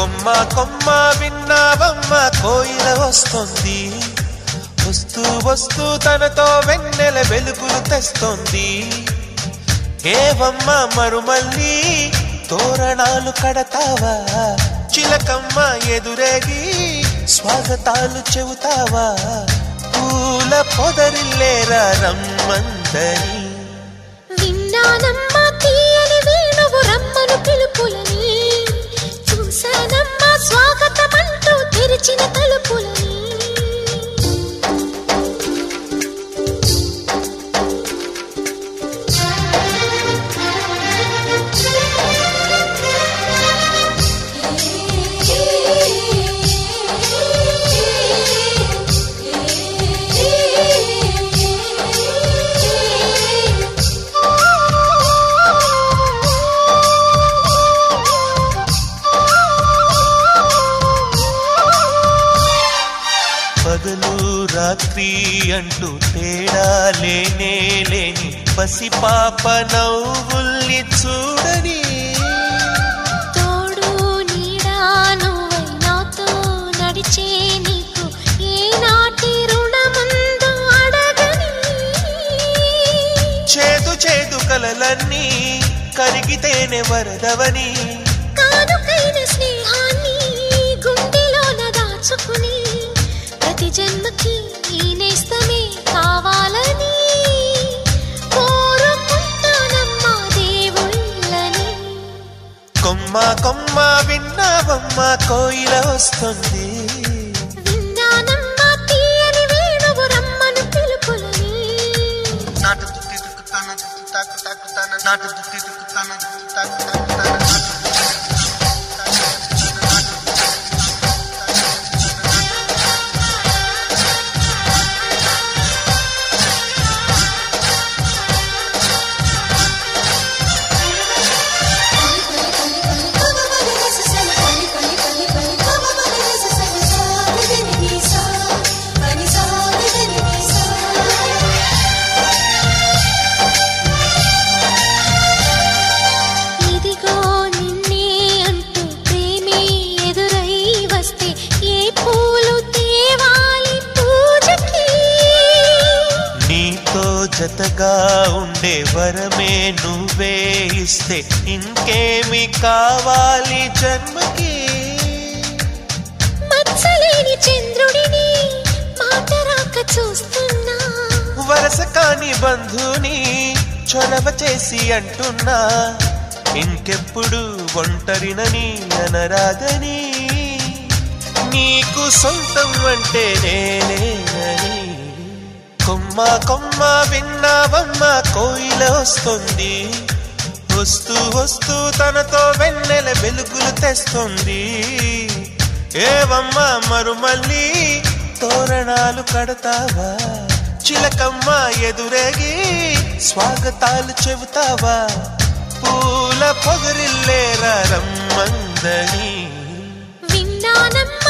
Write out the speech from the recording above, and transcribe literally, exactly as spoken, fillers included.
కొమ్మ కొమ్మ విన్నావమ్మ కోయిల వస్తుంది, వస్తూ వస్తూ తనతో వెన్నెల వెలుగులు తెస్తుంది. ఏవమ్మ మరుమల్లి తోరణాలు కడతావా, చిలకమ్మ ఎదురేగి స్వాగతాలు చెబుతావా, పూల పొదరిల్లేరా రమ్మందని. విన్నానమ్మ తీయని వేణువు రమ్మను పిలుపులని, చూసానమ్మ స్వాగతమంటూ తెరిచిన తలుపులని. పగలు రాత్రి అంటూ తేడా లేనే లేని పసిపాప నవ్వుల్ని చూడని, తోడు నీడా నువ్వై నాతో నడిచే నీకు ఏనాటి రుణముందో అడగని. చేదు చేదు కలలన్నీ కరిగితేనే వరదవని, కానుకైన స్నేహాన్ని గుండెలోన దాచుకుని, ప్రతి జన్మకి ఈ నేస్తమే కావాలని కోరుకుంటానమ్మా దేవుళ్ళని. కొమ్మ కొమ్మ విన్నావమ్మ కోయిల వస్తుంది, విన్నానమ్మా తీయని వేణువు రమ్మను పిలుపులని. నాటు దుత్తి దుక్కుతాన దుత్తి తాకు తాకుతాన, నాటు దుత్తి దుక్కుతాన దుత్తి తాకు తాకుతాన, జతగా ఉండే వరమే నువ్వే ఇస్తే ఇంకేమి కావాలి జన్మకి. మచ్చలేని చంద్రుడిని మాట రాక చూస్తున్నా, వరస కాని బంధుని చొరవ చేసి అంటున్నా, ఇంకెప్పుడు ఒంటరినని అనరాదని, నీకు సొంతం అంటే నేనేనని. కొమ్మ కొమ్మ విన్నావమ్మ కోయిల వస్తుంది, వస్తూ వస్తూ తనతో వెన్నెల వెలుగులు తెస్తుంది. ఏవమ్మ మరుమల్లి తోరణాలు కడతావా, చిలకమ్మ ఎదురేగి స్వాగతాలు చెబుతావా, పూల పొగరిల్లేరా రమ్మందని. విన్నానమ్మ